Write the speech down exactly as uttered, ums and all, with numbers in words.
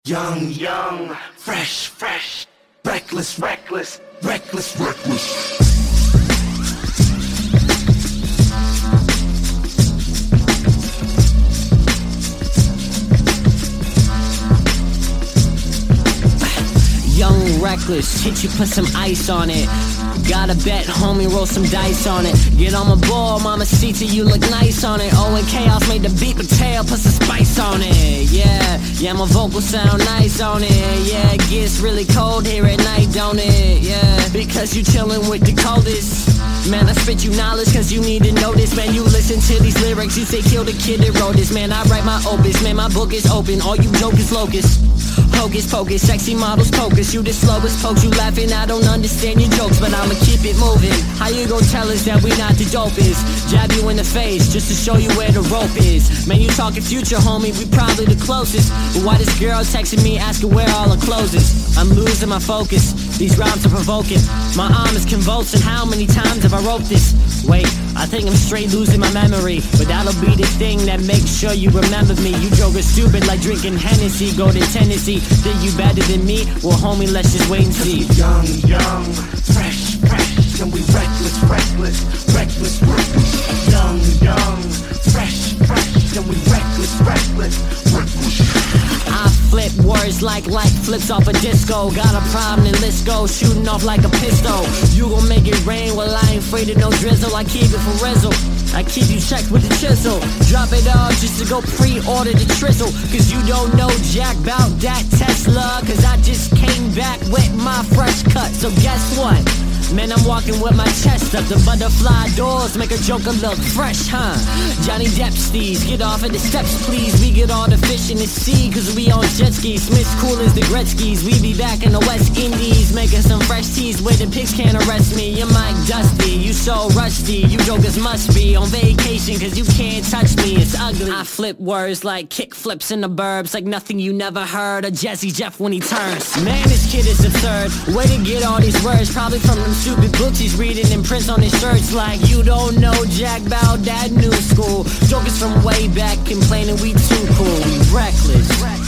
Young, young, fresh, fresh, reckless, reckless, reckless, reckless. Young, reckless, shit, you put some ice on it. Got a bet, homie, roll some dice on it. Get on my ball, mama, see till you look nice on it. Oh, and Chaos made the beat with tail, put some spice on it. Yeah, yeah, my vocals sound nice on it. Yeah, it gets really cold here at night, don't it? Yeah, because you chillin' with the coldest. Man, I spit you knowledge cause you need to know this. Man, you listen to these lyrics, you say kill the kid that wrote this. Man, I write my opus, man, my book is open. All you jokers locusts, hocus pocus, sexy models pocus. You the slowest pokes, you laughing, I don't understand your jokes, but I'ma keep it moving. How you gon' tell us that we not the dopest? Jab you in the face just to show you where the rope is. Man, you talking future, homie, we probably the closest. But why this girl texting me asking where all her clothes is? I'm losing my focus, these rhymes are provoking. My arm is convulsing, how many times have I wrote this? Wait, I think I'm straight losing my memory, but that'll be the thing that makes sure you remember me. You jokers stupid like drinking Hennessy, go to Tennessee. Think you better than me? Well, homie, let's just wait and see. Young, young, fresh, fresh, and we reckless, reckless, reckless, reckless. Young, young, fresh, fresh, and we reckless, reckless, reckless. I flip words like light flips off a disco. Got a problem and let's go, shooting off like a pistol. You gon' make it rain, well I ain't afraid of no drizzle. I keep it for Rizzle, I keep you checked with the chisel. Drop it off just to go pre-order the trizzle. Cause you don't know jack bout that Tesla. Cause I just came back with my fresh cut. So guess what? Man, I'm walking with my chest up. The butterfly doors make a joker look fresh, huh? Johnny Depp steez, get off of the steps, please. We get all the fish in the sea, cause we on jet skis. Smith's cool as the Gretzky's. We be back in the West Indies, making some fresh teas where the pigs can't arrest me. You're Mike Dusty, you so rusty. You jokers must be on vacation, cause you can't touch me, it's ugly. I flip words like kick flips in the burbs, like nothing you never heard of Jazzy Jeff when he turns. Man, this kid is absurd. Way to get all these words, probably from them stupid books he's reading and prints on his shirts. Like you don't know jack bout that new school. Jokers from way back complaining we too cool. We reckless.